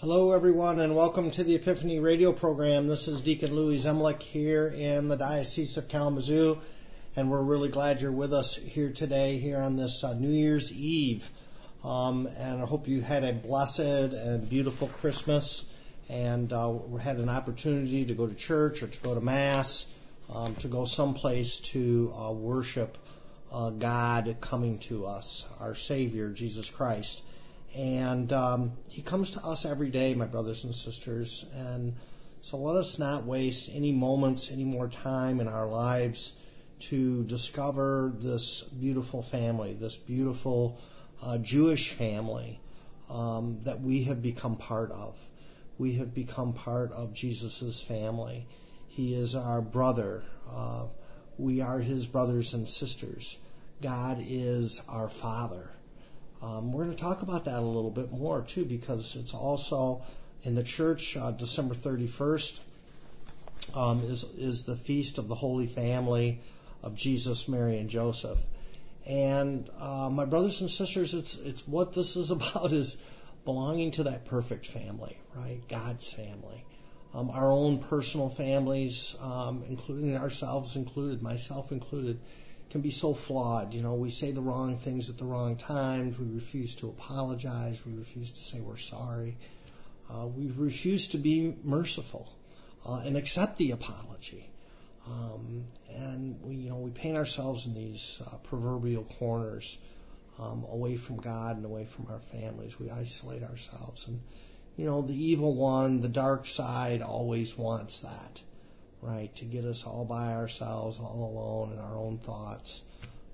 Hello, everyone, and welcome to the Epiphany radio program. This is Deacon Louis Zemlich here in the Diocese of Kalamazoo, and we're really glad you're with us here today, here on this New Year's Eve. And I hope you had a blessed and beautiful Christmas and had an opportunity to go to church or to go to Mass, to go someplace to worship God coming to us, our Savior, Jesus Christ. And he comes to us every day, my brothers and sisters. And so let us not waste any moments, any more time in our lives to discover this beautiful family, this beautiful Jewish family that we have become part of. We have become part of Jesus' family. He is our brother. We are his brothers and sisters. God is our Father. We're going to talk about that a little bit more, too, because it's also in the church, December 31st is the feast of the Holy Family of Jesus, Mary, and Joseph. And my brothers and sisters, it's what this is about is belonging to that perfect family, right? God's family. Our own personal families, including ourselves included, myself included, can be so flawed. You know, we say the wrong things at the wrong times. We refuse to apologize. We refuse to say we're sorry. We refuse to be merciful and accept the apology. And we paint ourselves in these proverbial corners, away from God and away from our families. We isolate ourselves. And, the evil one, the dark side, always wants that. Right, to get us all by ourselves, all alone in our own thoughts,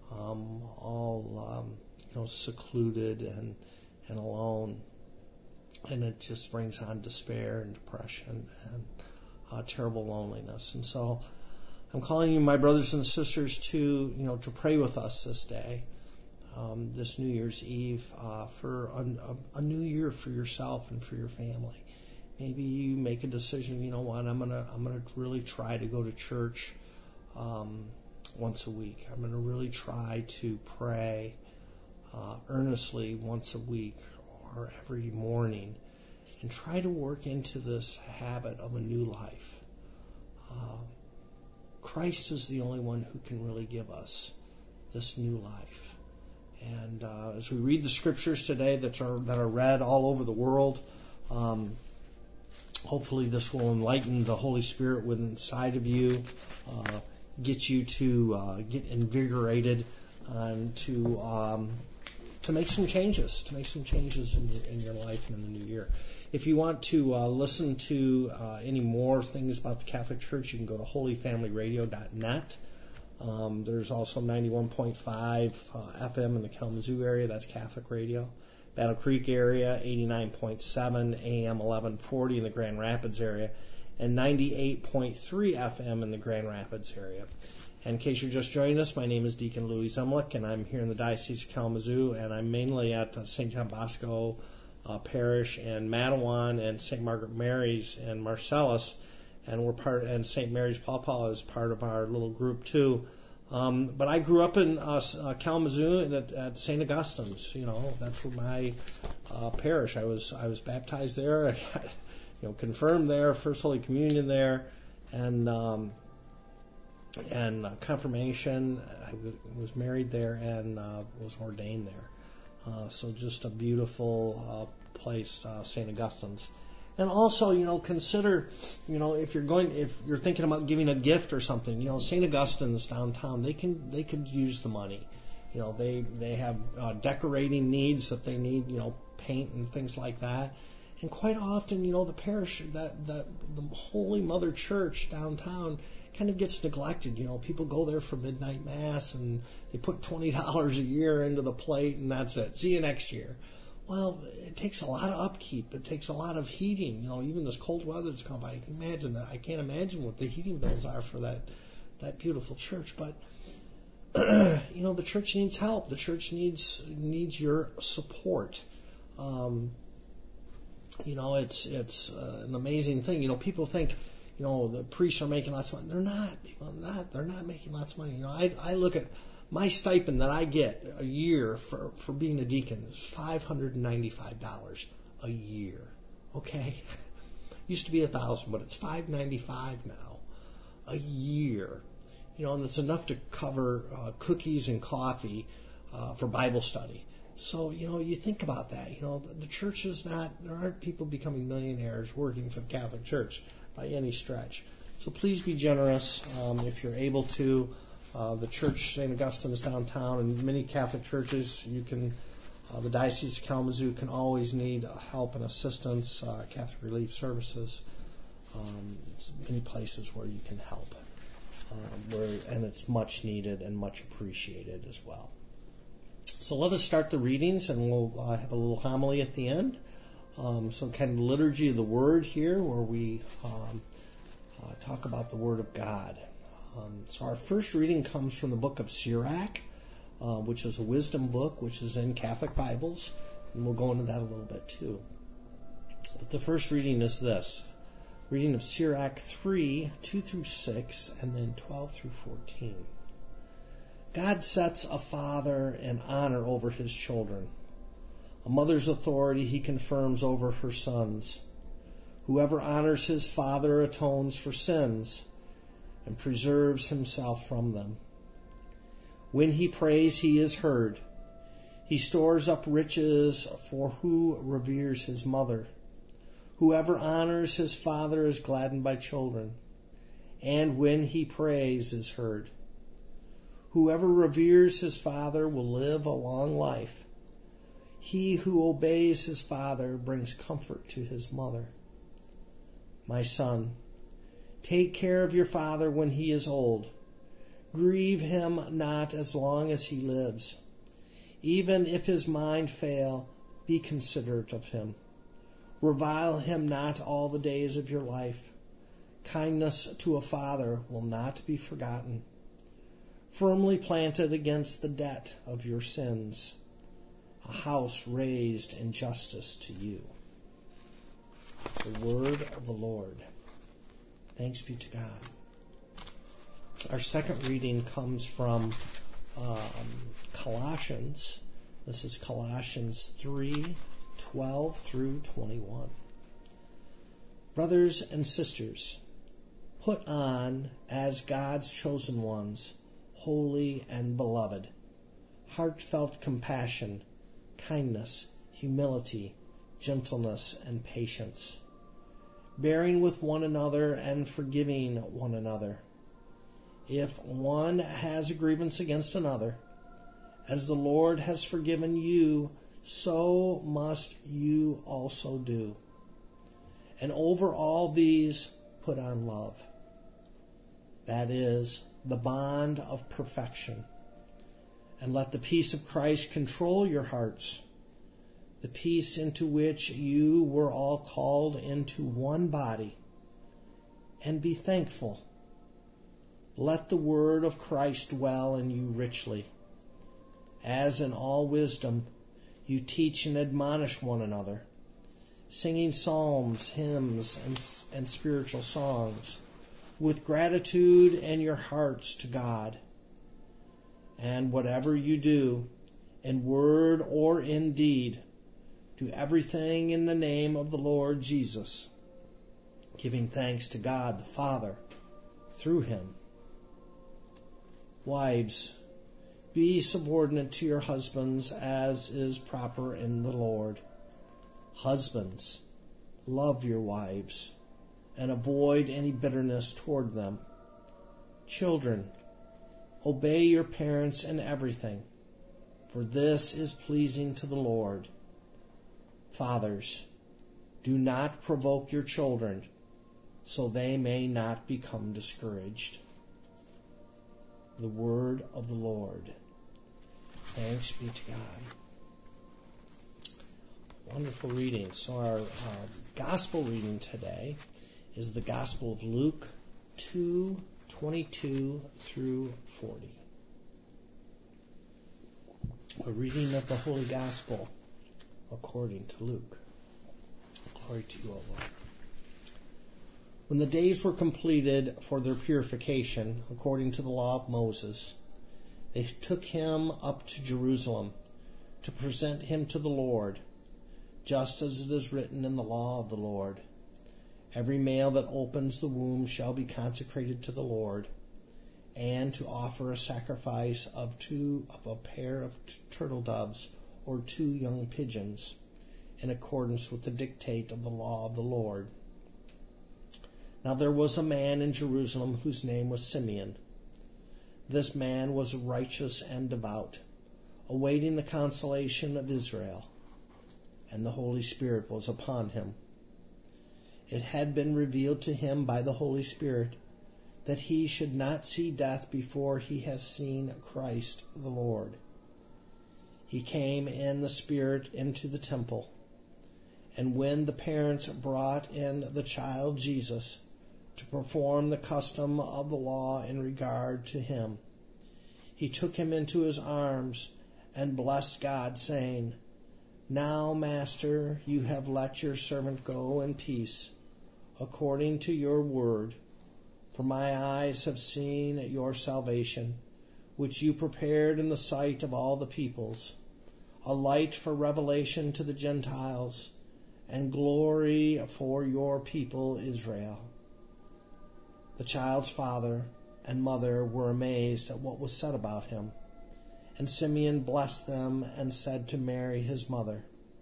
all secluded and alone, and it just brings on despair and depression and terrible loneliness. And so, I'm calling you, my brothers and sisters, to pray with us this day, this New Year's Eve, for a new year for yourself and for your family. Maybe you make a decision, I'm gonna really try to go to church once a week. I'm gonna really try to pray earnestly once a week or every morning and try to work into this habit of a new life. Christ is the only one who can really give us this new life. And as we read the scriptures today that are read all over the world, hopefully this will enlighten the Holy Spirit within inside of you, get you to get invigorated, and to make some changes, in your life and in the new year. If you want to listen to any more things about the Catholic Church, you can go to holyfamilyradio.net. There's also 91.5 FM in the Kalamazoo area. That's Catholic radio. Battle Creek area, 89.7 AM 1140 in the Grand Rapids area, and 98.3 FM in the Grand Rapids area. And in case you're just joining us, my name is Deacon Louis Zemlich, and I'm here in the Diocese of Kalamazoo, and I'm mainly at St. John Bosco Parish and Matawan and St. Margaret Mary's and Marcellus, and St. Mary's Paw Paw is part of our little group too. But I grew up in Kalamazoo and at St. Augustine's. That's where my parish. I was baptized there. I got confirmed there, First Holy Communion there, and confirmation. I was married there and was ordained there. So just a beautiful place, St. Augustine's. And also, consider, if you're thinking about giving a gift or something, St. Augustine's downtown, they could use the money. They have decorating needs that they need, paint and things like that. And quite often, the parish, the Holy Mother Church downtown kind of gets neglected. People go there for midnight mass and they put $20 a year into the plate and that's it. See you next year. Well, it takes a lot of upkeep. It takes a lot of heating. Even this cold weather that's come by, I can imagine that. I can't imagine what the heating bills are for that beautiful church. But the church needs help. The church needs your support. It's an amazing thing. People think, the priests are making lots of money. They're not. People are not. They're not making lots of money. I look at my stipend that I get a year for being a deacon is $595 a year. Okay? Used to be $1,000, but it's $595 now a year. And it's enough to cover cookies and coffee for Bible study. So, you think about that. The church is there aren't people becoming millionaires working for the Catholic Church by any stretch. So please be generous if you're able to. The church, St. Augustine, is downtown, and many Catholic churches, the Diocese of Kalamazoo can always need help and assistance, Catholic Relief Services, many places where you can help, and it's much needed and much appreciated as well. So let us start the readings, and we'll have a little homily at the end. Some kind of liturgy of the Word here, where we talk about the Word of God. So our first reading comes from the book of Sirach, which is a wisdom book, which is in Catholic Bibles, and we'll go into that a little bit too. But the first reading is this, reading of Sirach 3, 2 through 6, and then 12 through 14. God sets a father in honor over his children. A mother's authority he confirms over her sons. Whoever honors his father atones for sins and preserves himself from them. When he prays, he is heard. He stores up riches for who reveres his mother. Whoever honors his father is gladdened by children, and when he prays is heard. Whoever reveres his father will live a long life. He who obeys his father brings comfort to his mother. My son, take care of your father when he is old. Grieve him not as long as he lives. Even if his mind fail, be considerate of him. Revile him not all the days of your life. Kindness to a father will not be forgotten. Firmly planted against the debt of your sins, a house raised in justice to you. The word of the Lord. Thanks be to God. Our second reading comes from Colossians. This is Colossians 3, 12 through 21. Brothers and sisters, put on as God's chosen ones, holy and beloved, heartfelt compassion, kindness, humility, gentleness, and patience, bearing with one another and forgiving one another. If one has a grievance against another, as the Lord has forgiven you, so must you also do. And over all these, put on love. That is the bond of perfection. And let the peace of Christ control your hearts, the peace into which you were all called into one body. And be thankful. Let the word of Christ dwell in you richly, as in all wisdom you teach and admonish one another, singing psalms, hymns, and spiritual songs, with gratitude in your hearts to God. And whatever you do, in word or in deed, do everything in the name of the Lord Jesus, giving thanks to God the Father through him. Wives, be subordinate to your husbands as is proper in the Lord. Husbands, love your wives and avoid any bitterness toward them. Children, obey your parents in everything, for this is pleasing to the Lord. Fathers, do not provoke your children, so they may not become discouraged. The word of the Lord. Thanks be to God. Wonderful reading. So our gospel reading today is the Gospel of Luke 2:22 through 40. A reading of the Holy Gospel according to Luke. Glory to you, O Lord. When the days were completed for their purification, according to the law of Moses, they took him up to Jerusalem to present him to the Lord, just as it is written in the law of the Lord. Every male that opens the womb shall be consecrated to the Lord, and to offer a sacrifice of a pair of turtle doves or 2 young pigeons, in accordance with the dictate of the law of the Lord. Now there was a man in Jerusalem whose name was Simeon. This man was righteous and devout, awaiting the consolation of Israel, and the Holy Spirit was upon him. It had been revealed to him by the Holy Spirit that he should not see death before he has seen Christ the Lord. He came in the Spirit into the temple, and when the parents brought in the child Jesus to perform the custom of the law in regard to him, he took him into his arms and blessed God, saying, Now, Master, you have let your servant go in peace, according to your word. For my eyes have seen your salvation, which you prepared in the sight of all the peoples, a light for revelation to the Gentiles, and glory for your people Israel. The child's father and mother were amazed at what was said about him. And Simeon blessed them and said to Mary his mother,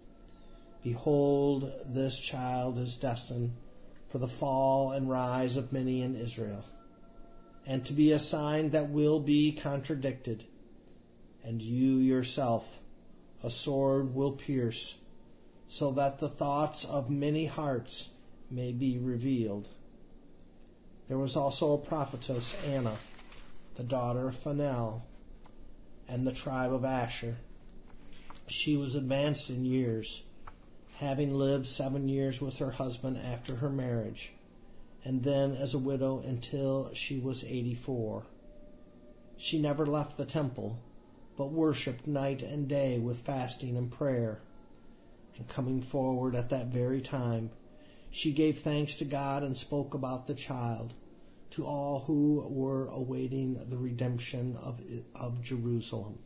Behold, this child is destined for the fall and rise of many in Israel, and to be a sign that will be contradicted. And you yourself a sword will pierce, so that the thoughts of many hearts may be revealed. There was also a prophetess, Anna, the daughter of Phanuel, and the tribe of Asher. She was advanced in years, having lived 7 years with her husband after her marriage, and then as a widow until she was 84. She never left the temple, but worshipped night and day with fasting and prayer. And coming forward at that very time, she gave thanks to God and spoke about the child to all who were awaiting the redemption of Jerusalem.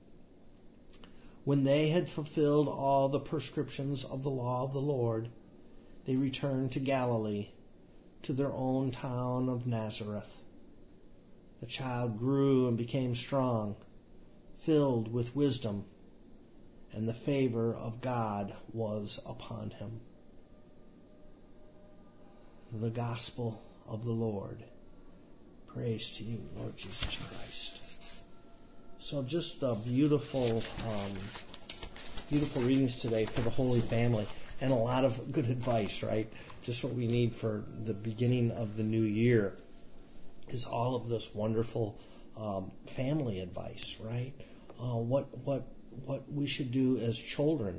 When they had fulfilled all the prescriptions of the law of the Lord, they returned to Galilee, to their own town of Nazareth. The child grew and became strong, filled with wisdom, and the favor of God was upon him. The Gospel of the Lord. Praise to you, Lord Jesus Christ. So just beautiful readings today for the Holy Family, and a lot of good advice, right? Just what we need for the beginning of the new year is all of this wonderful family advice, right? What we should do as children,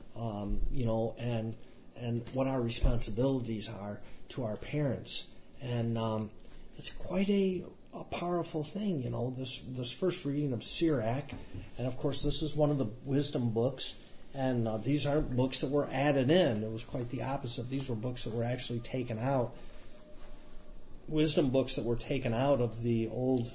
and what our responsibilities are to our parents, and it's quite a powerful thing, this first reading of Sirach. And of course, this is one of the wisdom books, and these aren't books that were added in. It was quite the opposite. These were books that were actually taken out, wisdom books that were taken out of the old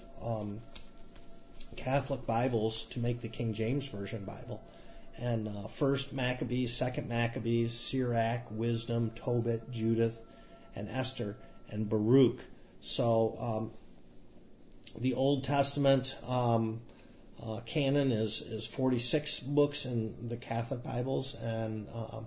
Catholic Bibles to make the King James Version Bible. And First Maccabees, Second Maccabees, Sirach, Wisdom, Tobit, Judith, and Esther, and Baruch. So the Old Testament canon is 46 books in the Catholic Bibles and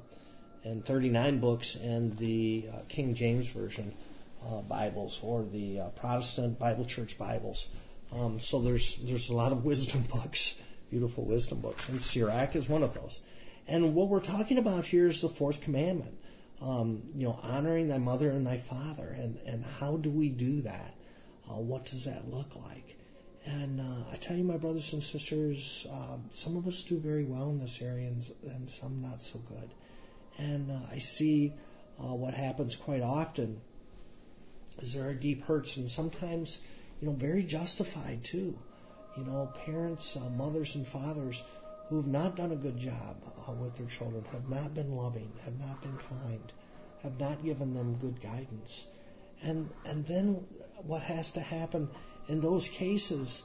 39 books in the King James Version Bibles, or the Protestant Bible Church Bibles. So there's a lot of wisdom books, beautiful wisdom books, and Sirach is one of those. And what we're talking about here is the fourth commandment, honoring thy mother and thy father, and how do we do that? What does that look like? And I tell you, my brothers and sisters, some of us do very well in this area, and some not so good. And I see what happens quite often is there are deep hurts, and sometimes, very justified too. Parents, mothers and fathers who have not done a good job with their children, have not been loving, have not been kind, have not given them good guidance. And then what has to happen in those cases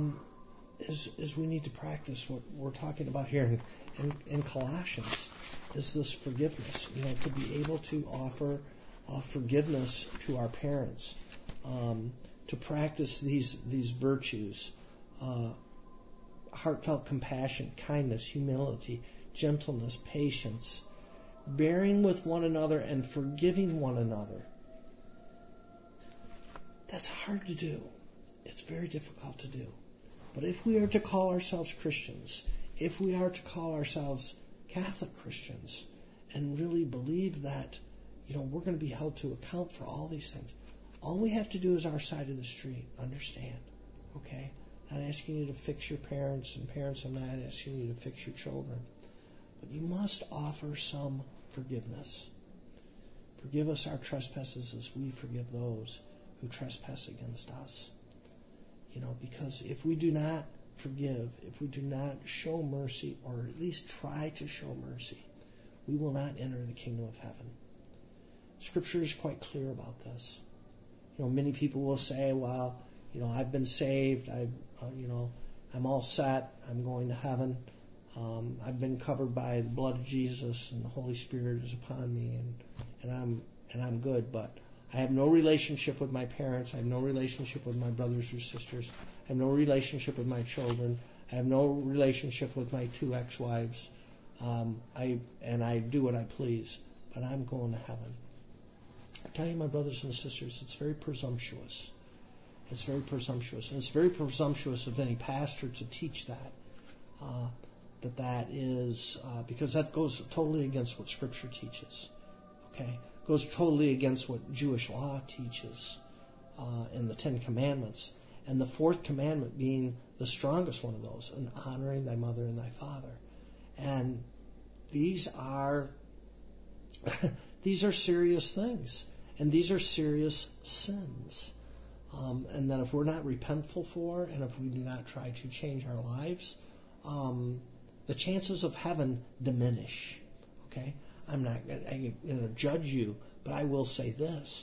is we need to practice what we're talking about here in Colossians, is this forgiveness. To be able to offer forgiveness to our parents, to practice these virtues, heartfelt compassion, kindness, humility, gentleness, patience, bearing with one another and forgiving one another. That's hard to do. It's very difficult to do. But if we are to call ourselves Christians, if we are to call ourselves Catholic Christians, and really believe that, we're going to be held to account for all these things, all we have to do is our side of the street. Understand, okay? I'm not asking you to fix your parents, and parents, I'm not asking you to fix your children. But you must offer some forgiveness. Forgive us our trespasses as we forgive those who trespass against us. Because if we do not forgive, if we do not show mercy, or at least try to show mercy, we will not enter the kingdom of heaven. Scripture is quite clear about this. Many people will say, well, I've been saved, I'm all set, I'm going to heaven, I've been covered by the blood of Jesus, and the Holy Spirit is upon me, and I'm good, but I have no relationship with my parents. I have no relationship with my brothers or sisters. I have no relationship with my children. I have no relationship with my 2 ex-wives. I do what I please, but I'm going to heaven. I tell you, my brothers and sisters, it's very presumptuous. It's very presumptuous. And it's very presumptuous of any pastor to teach that. That is, because that goes totally against what Scripture teaches. Okay? Goes totally against what Jewish law teaches in the 10 Commandments. And the 4th commandment being the strongest one of those, and honoring thy mother and thy father. And these are serious things. And these are serious sins. And that if we're not repentful for, and if we do not try to change our lives, the chances of heaven diminish. Okay? I'm not going to judge you, but I will say this.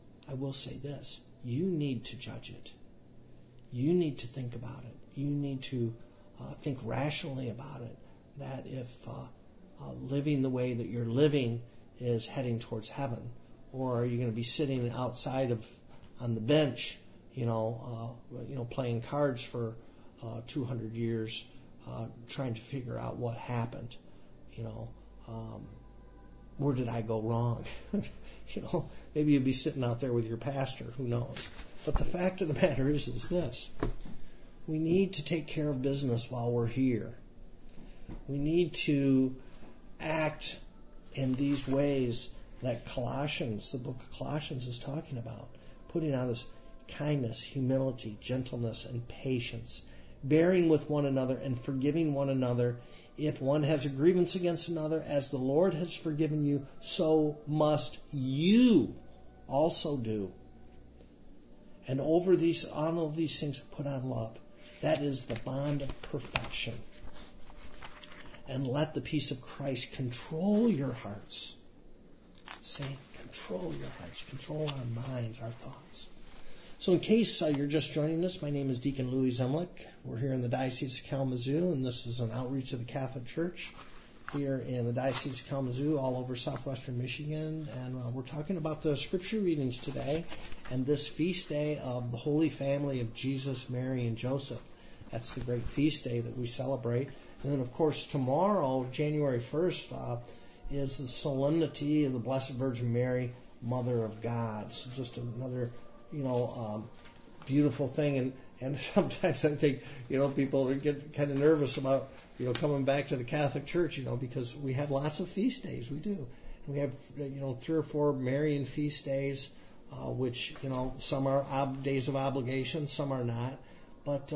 You need to judge it. You need to think about it. You need to think rationally about it. That if living the way that you're living is heading towards heaven, or are you going to be sitting outside on the bench, playing cards for 200 years, trying to figure out what happened, where did I go wrong? Maybe you'd be sitting out there with your pastor, who knows? But the fact of the matter is this. We need to take care of business while we're here. We need to act in these ways that the book of Colossians is talking about. Putting on this kindness, humility, gentleness, and patience. Bearing with one another and forgiving one another. If one has a grievance against another, as the Lord has forgiven you, so must you also do. And on all these things, put on love. That is the bond of perfection. And let the peace of Christ control your hearts. Say, control your hearts, control our minds, our thoughts. So in case you're just joining us, my name is Deacon Louis Zemlich. We're here in the Diocese of Kalamazoo, and this is an outreach of the Catholic Church here in the Diocese of Kalamazoo, all over southwestern Michigan. And we're talking about the scripture readings today and this feast day of the Holy Family of Jesus, Mary, and Joseph. That's the great feast day that we celebrate. And then, of course, tomorrow, January 1st, is the solemnity of the Blessed Virgin Mary, Mother of God. So just another, beautiful thing. And sometimes I think, people get kind of nervous about, coming back to the Catholic Church, because we have lots of feast days. We do. We have, 3 or 4 Marian feast days, which, some are days of obligation, some are not. But,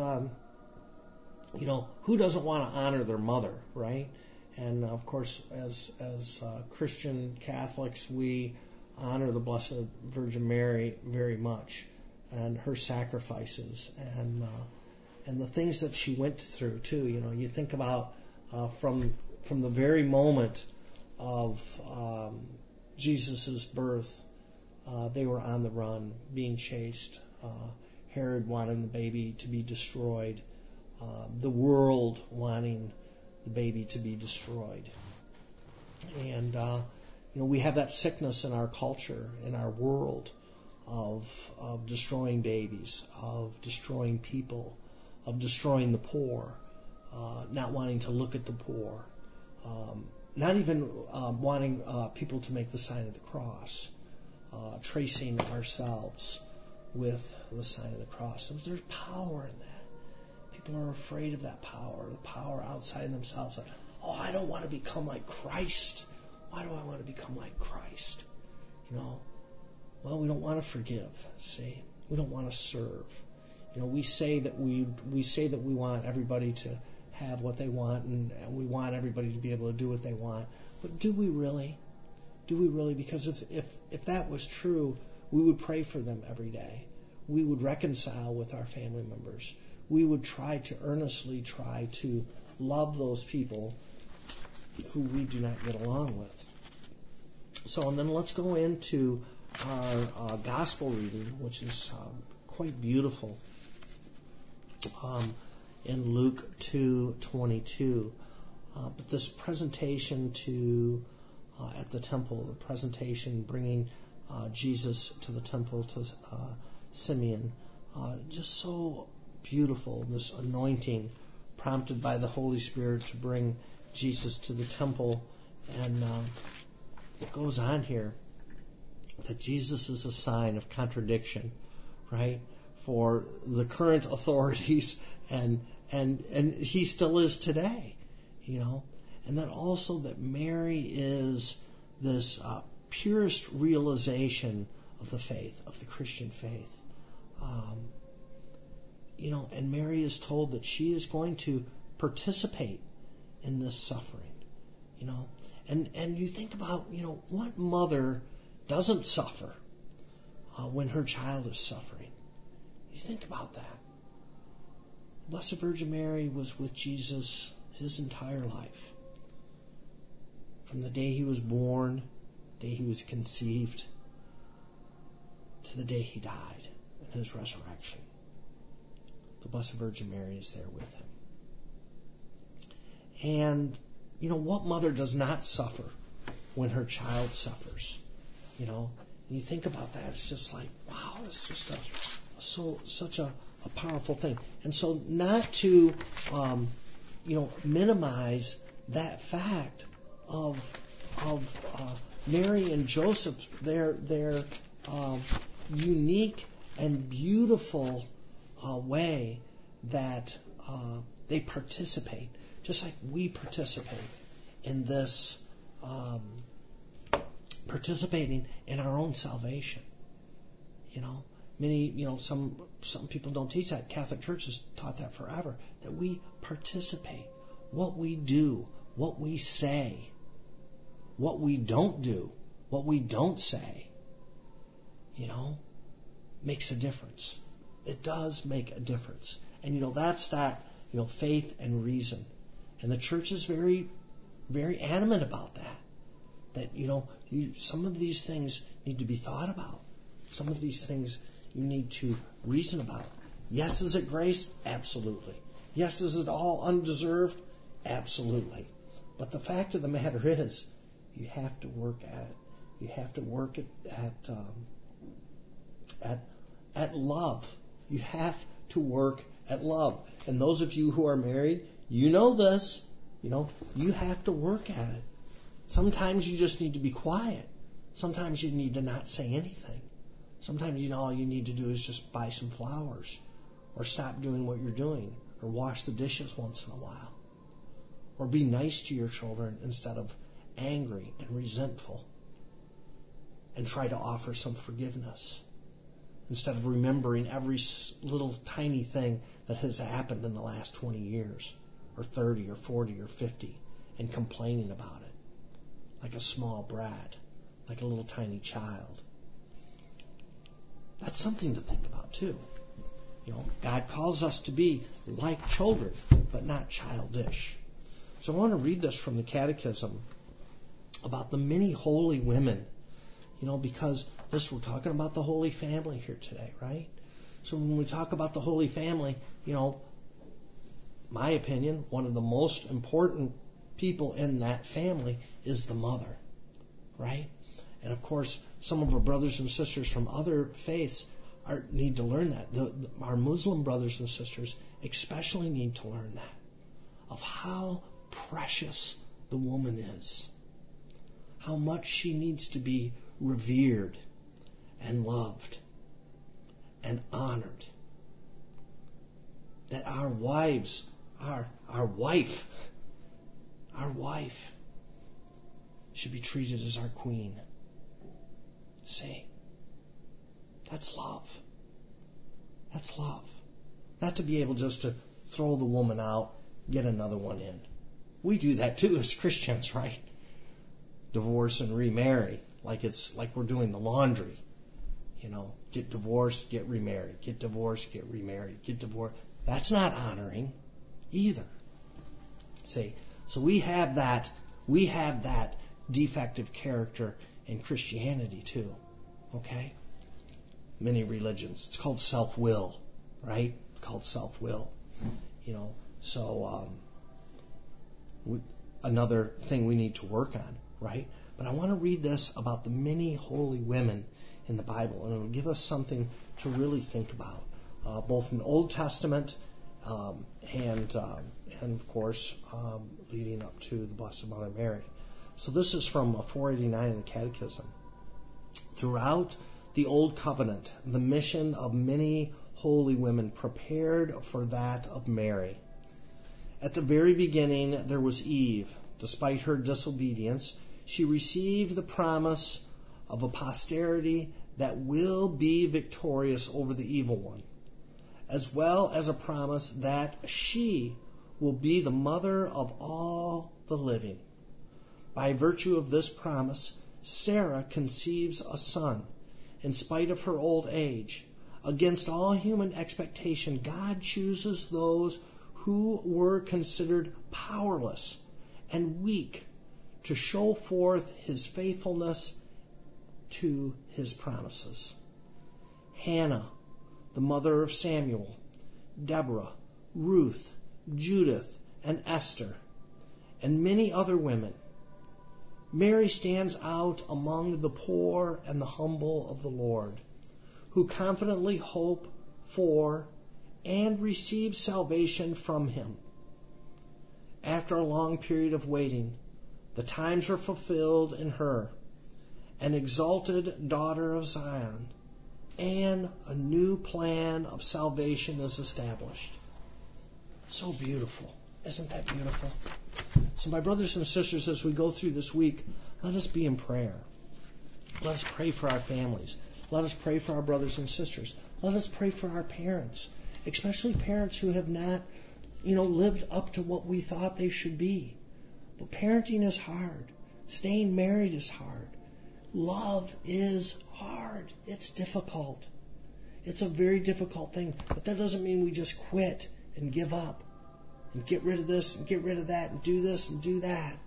who doesn't want to honor their mother, right? And, of course, as Christian Catholics, we honor the Blessed Virgin Mary very much, and her sacrifices, and the things that she went through, too. You think about from the very moment of Jesus' birth, they were on the run, being chased. Herod wanted the baby to be destroyed. The world wanting the baby to be destroyed. And we have that sickness in our culture, in our world, of destroying babies, of destroying people, of destroying the poor, not wanting to look at the poor, not even wanting people to make the sign of the cross, tracing ourselves with the sign of the cross. And there's power in that. People are afraid of that power, the power outside themselves. Like, I don't want to become like Christ. Why do I want to become like Christ? Well, we don't want to forgive. See, we don't want to serve. We say that we want everybody to have what they want, and we want everybody to be able to do what they want. But do we really? Do we really? Because if that was true, we would pray for them every day. We would reconcile with our family members. We would earnestly try to love those people who we do not get along with. So, and then let's go into our gospel reading, which is quite beautiful, in Luke 2:22. But this presentation at the temple, the presentation bringing Jesus to the temple to Simeon, just so beautiful. This anointing prompted by the Holy Spirit to bring Jesus to the temple, and it goes on here that Jesus is a sign of contradiction, right, for the current authorities, and he still is today, and then also that Mary is this purest realization of the faith, of the Christian faith, and Mary is told that she is going to participate in this suffering, and you think about, what mother doesn't suffer when her child is suffering. You think about that. Blessed Virgin Mary was with Jesus his entire life. From the day he was born, the day he was conceived, to the day he died and his resurrection. The Blessed Virgin Mary is there with him. And, what mother does not suffer when her child suffers? You think about that, it's just like, wow, it's just such a powerful thing. And so not to, minimize that fact of Mary and Joseph, their unique and beautiful way that they participate, just like we participate in this, participating in our own salvation. Some people don't teach that. Catholic Church has taught that forever, that we participate. What we do, what we say, what we don't do, what we don't say, makes a difference. It does make a difference. And, that's that, faith and reason. And the Church is very, very adamant about that. That, some of these things need to be thought about. Some of these things you need to reason about. Yes, is it grace? Absolutely. Yes, is it all undeserved? Absolutely. But the fact of the matter is, you have to work at it. You have to work at love. You have to work at love. And those of you who are married, you know this. You have to work at it. Sometimes you just need to be quiet. Sometimes you need to not say anything. Sometimes, all you need to do is just buy some flowers, or stop doing what you're doing, or wash the dishes once in a while, or be nice to your children instead of angry and resentful, and try to offer some forgiveness instead of remembering every little tiny thing that has happened in the last 20 years, or 30, or 40, or 50, and complaining about it like a small brat, like a little tiny child. That's something to think about too. God calls us to be like children, but not childish. So I want to read this from the Catechism about the many holy women, because we're talking about the Holy Family here today, right? So when we talk about the Holy Family, my opinion, one of the most important people in that family is the mother, right? And of course, some of our brothers and sisters from other faiths need to learn that. Our Muslim brothers and sisters especially need to learn that, of how precious the woman is, how much she needs to be revered and loved and honored. That our wives, our wife should be treated as our queen. See, that's love. That's love. Not to be able just to throw the woman out, get another one in. We do that too as Christians, right? Divorce and remarry, like we're doing the laundry. Get divorced, get remarried. Get divorced, get remarried. Get divorced. That's not honoring either. See, so we have that defective character in Christianity too. Okay? Many religions. It's called self-will, right? It's called self-will. So another thing we need to work on, right? But I want to read this about the many holy women in the Bible, and it'll give us something to really think about, both in the Old Testament and of course leading up to the Blessed Mother Mary. So this is from 489 of the Catechism. Throughout the Old Covenant, the mission of many holy women prepared for that of Mary. At the very beginning, there was Eve. Despite her disobedience, she received the promise of a posterity that will be victorious over the evil one, as well as a promise that she will be the mother of all the living. By virtue of this promise, Sarah conceives a son, in spite of her old age. Against all human expectation, God chooses those who were considered powerless and weak to show forth his faithfulness to his promises. Hannah, the mother of Samuel, Deborah, Ruth, Judith, and Esther, and many other women. Mary stands out among the poor and the humble of the Lord, who confidently hope for and receive salvation from him. After a long period of waiting, the times are fulfilled in her, an exalted daughter of Zion, and a new plan of salvation is established. So beautiful. Isn't that beautiful? So my brothers and sisters, as we go through this week, let us be in prayer. Let us pray for our families. Let us pray for our brothers and sisters. Let us pray for our parents, especially parents who have not, lived up to what we thought they should be. But parenting is hard. Staying married is hard. Love is hard. It's difficult. It's a very difficult thing. But that doesn't mean we just quit and give up and get rid of this and get rid of that and do this and do that.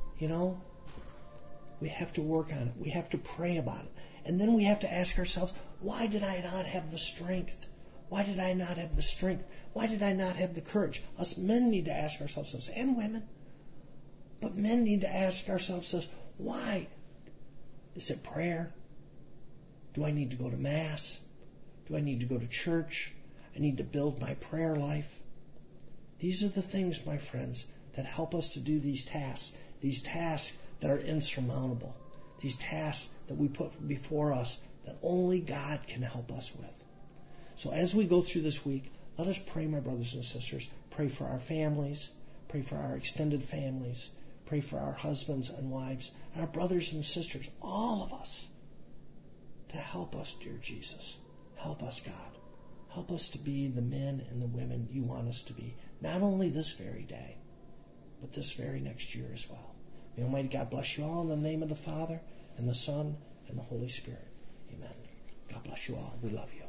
We have to work on it. We have to pray about it. And then we have to ask ourselves, why did I not have the strength? Why did I not have the strength? Why did I not have the courage? Us men need to ask ourselves this, and women. But men need to ask ourselves this, why? Is it prayer? Do I need to go to Mass? Do I need to go to church? I need to build my prayer life. These are the things, my friends, that help us to do these tasks that are insurmountable, these tasks that we put before us that only God can help us with. So as we go through this week, let us pray, my brothers and sisters. Pray for our families. Pray for our extended families. Pray for our husbands and wives, and our brothers and sisters, all of us, to help us, dear Jesus. Help us, God. Help us to be the men and the women you want us to be, not only this very day, but this very next year as well. May Almighty God bless you all in the name of the Father, and the Son, and the Holy Spirit. Amen. God bless you all. We love you.